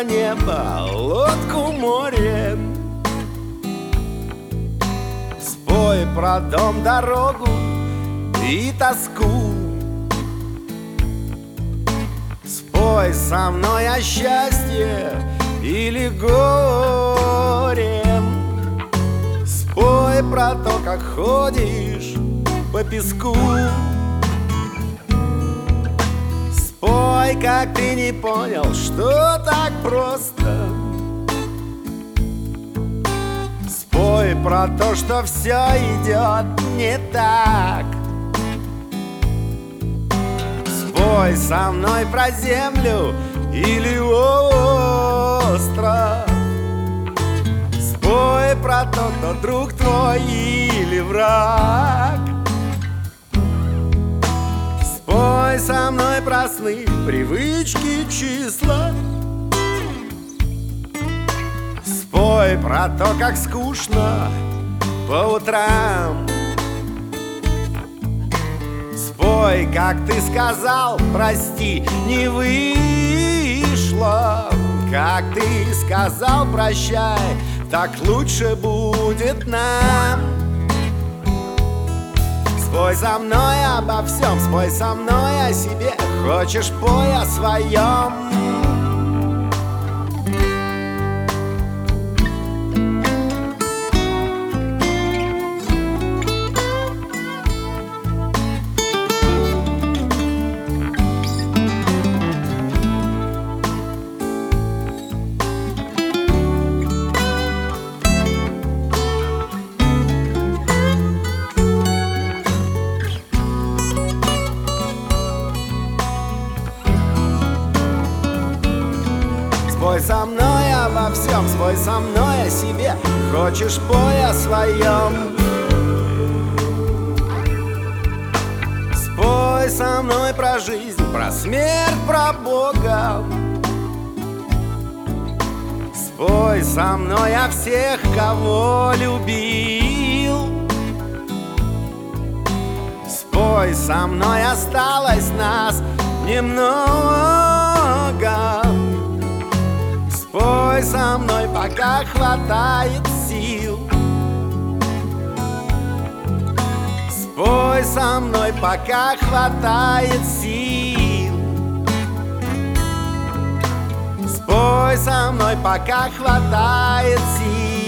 до неба, лодку море. Спой про дом, дорогу и тоску. Спой со мной о счастье или горе. Спой про то, как ходишь по песку. Спой, как ты не понял, что так просто. Спой про то, что все идет не так. Спой со мной про землю или остров. Спой про то, кто друг твой или враг. Спой со мной про сны, привычки, числа. Спой про то, как скучно по утрам. Спой, как ты сказал, прости, не вышло. Как ты сказал, прощай, так лучше будет нам. Спой со мной обо всем, спой со мной о себе. Хочешь, пой о своем. Спой со мной обо всем, спой со мной о себе. Хочешь, пой о своем. Спой со мной про жизнь, про смерть, про Бога. Спой со мной о всех, кого любил. Спой со мной, осталось нас немного. Спой со мной, пока хватает сил. Спой со мной, пока хватает сил. Спой со мной, пока хватает сил.